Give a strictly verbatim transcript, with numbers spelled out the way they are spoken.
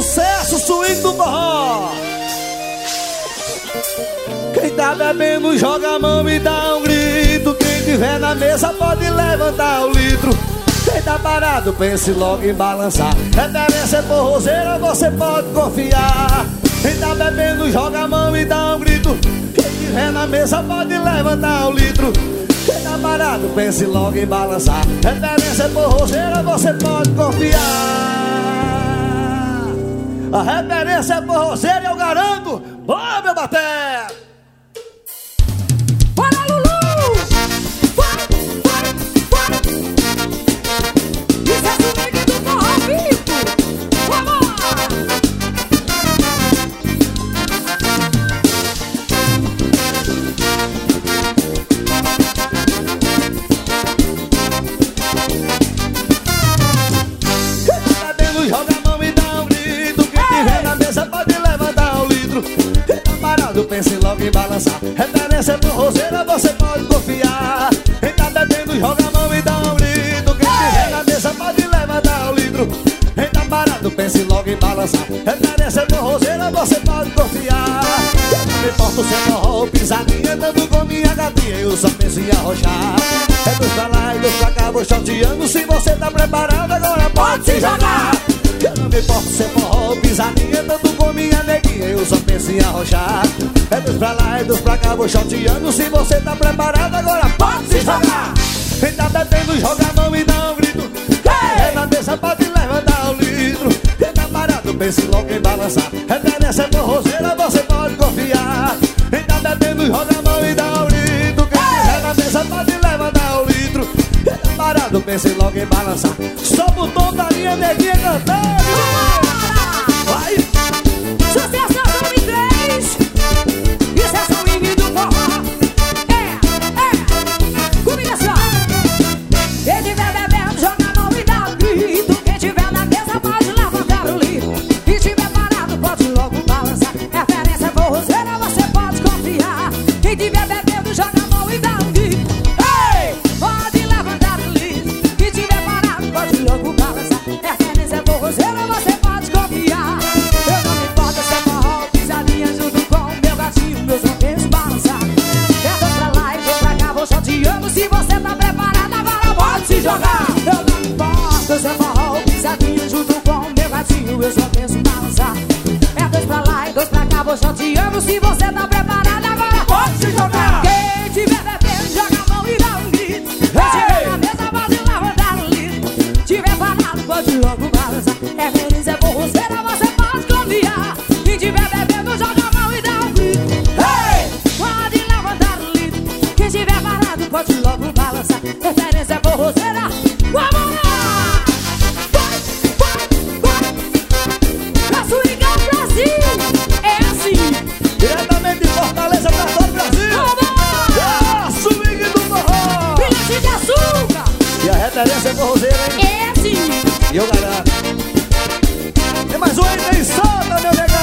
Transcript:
sucesso, swing do forró. Quem tá bebendo joga a mão e dá um grito. Quem tiver na mesa pode levantar o litro. Quem tá parado pense logo em balançar. Referência forrozeira, você pode confiar. Quem tá bebendo joga a mão e dá um grito. Quem tiver na mesa pode levantar o litro. Quem tá parado pense logo em balançar. Referência forrozeira, você pode confiar. A referência é forrozeira, eu garanto. Bora, meu baté! Bora, Lulu! Bora, bora, bora! Isso é swing do forró vivo! Vamos! Quem tá bebendo joga a mão e dá um grito. Quem tiver na mesa pode levantar o litro. Quem tá parado pense logo em balançar. Referência forrozeira, você pode confiar. Quem tá bebendo joga a mão e dá um grito. Quem tiver na mesa pode levantar o litro. Quem tá parado pense logo em balançar. Referência forrozeira, você pode confiar. Eu não me importo se é forró ou pisadinha, andando com minha gatinha, eu só penso em arrochar. É dois pra lá e dois pra cá, vou shorteando. Se você tá preparado, agora pode se jogar. Eu não me importo se é forró ou pisadinha, andando com minha neguinha, eu só penso em arrochar. É dois pra lá e dois pra cá, vou shorteando. Se você tá preparado, agora pode se jogar. Quem tá bebendo joga a mão e dá um grito. Quem é na mesa pode levantar o litro. Quem tá parado pense logo em balançar. Referência forrozeira, você pode confiar. Quem tá bebendo joga a mão e dá um grito. Quem tiver na mesa pode levantar o litro. Quem tá parado pense logo em balançar. Sobe o tom da minha neguinha cantando. Vai! Sucesso dois três! Isso é swing do forró! É, é! Comigo só! Quem tiver bebendo joga a mão e dá um grito. Quem tiver na mesa pode levantar o litro. Quem tiver parado pode logo balançar. Referência forrozeira, você pode confiar. Quem tiver bebendo joga a mão e dá um grito. Ei! Pode levantar o litro. Quem tiver parado pode logo balançar. Referência forrozeira, você pode confiar. Eu não me importo se é forró ou pisadinha, junto com o meu gatinho, meus homens balançar. É dois pra lá e dois pra cá, vou shorteando. Se você tá preparado, agora pode se jogar. Eu não me importo se é forró ou pisadinha, junto com o meu gatinho, eu só penso balançar. É dois pra lá e dois pra cá, vou shorteando. Se você tá preparado, agora pode se jogar. Quem tiver bebendo, joga a mão e dá um grito. Quem tiver na mesa pode levantar o litro. Tiver parado, pode logo balançar. É feliz, é forrozeira, você pode confiar. Quem tiver bebendo, joga a mão e dá um grito. Ei! Pode levantar o litro. Quem tiver parado, pode logo balançar. Referência é forrozeira. Vamos lá! Vai, vai, vai! Pra swingar o Brasil! É assim! Diretamente de Fortaleza pra todo o Brasil. Vamos! É swing do forró. Brilhante de açúcar! E a referência é forrozeira, hein? É assim! E eu garanto. Tem mais um aí, tem solta, meu negão.